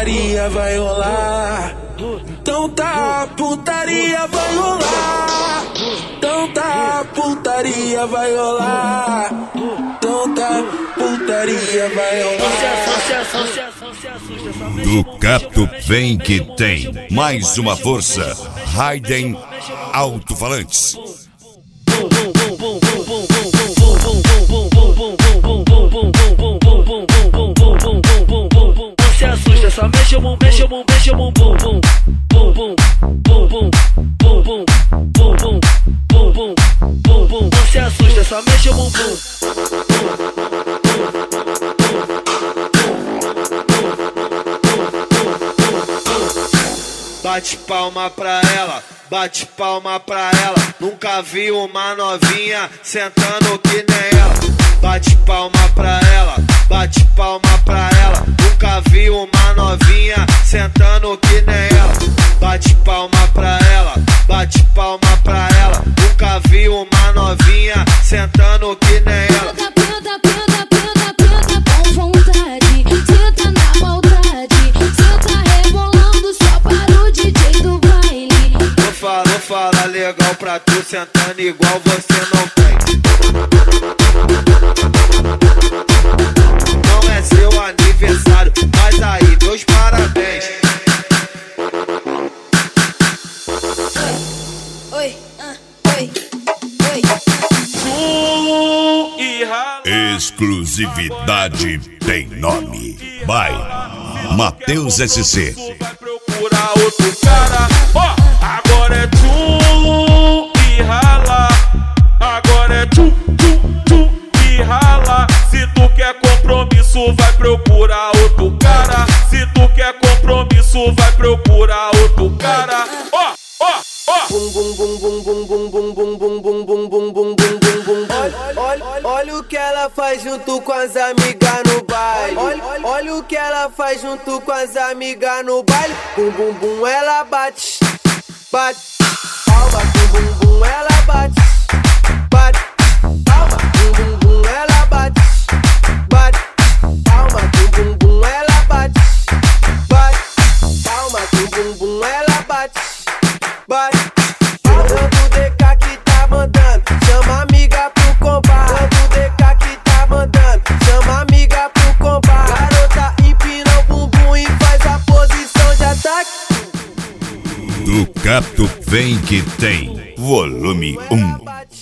putaria vai rolar. Então tá, putaria vai rolar. Então tá, putaria vai rolar. Então tá, putaria vai rolar. Do Cato vem que tem. Mais uma força. Raiden Alto-Falantes. Não se assusta, só mexe o bumbum, mexe o bumbum, mexe o bumbum, bum, bum, bum, bum, bum, bum, bum, bum, bum, bum, bum, bum, bum. Não se assusta, só mexe o bumbum. Bate palma pra ela, bate palma pra ela. Nunca vi uma novinha sentando que nem ela. Bate palma pra ela, bate palma pra ela. Nunca vi uma novinha sentando que nem ela. Bate palma pra ela, bate palma pra ela. Nunca vi uma novinha sentando que nem ela. Fala legal pra tu, sentando igual você não tem. Não é seu aniversário, mas aí meus parabéns. Oi, oi, oi. Exclusividade tem nome. Vai, Matheus SC. Vai procurar outro cara, ó. Agora é tchum e rala. Agora é tchum, tchum, tchum e rala. Se tu quer compromisso, vai procurar outro cara. Se tu quer compromisso, vai procurar outro cara. Ó, ó, ó. Bum bum bum bum bum bum bum bum bum bum bum bum bum bum bum. Olha o que ela faz junto com as amigas no baile. Olha o que ela faz junto com as amigas no baile. Bum bum bum, ela bate. Bate, palma, bum bum bum, ela bate. Bate, palma, bum bum bum, ela bate. Bate, palma, bum bum bum, ela bate. Bate, palma, bum bum bum, ela bate. Bate, quando o DK que tá mandando, chama a amiga pro combate. Quando o DK que tá mandando, chama a amiga pro combate. Garota empina o bumbum e faz a posição de ataque. Do Cato vem que tem. Volume 1.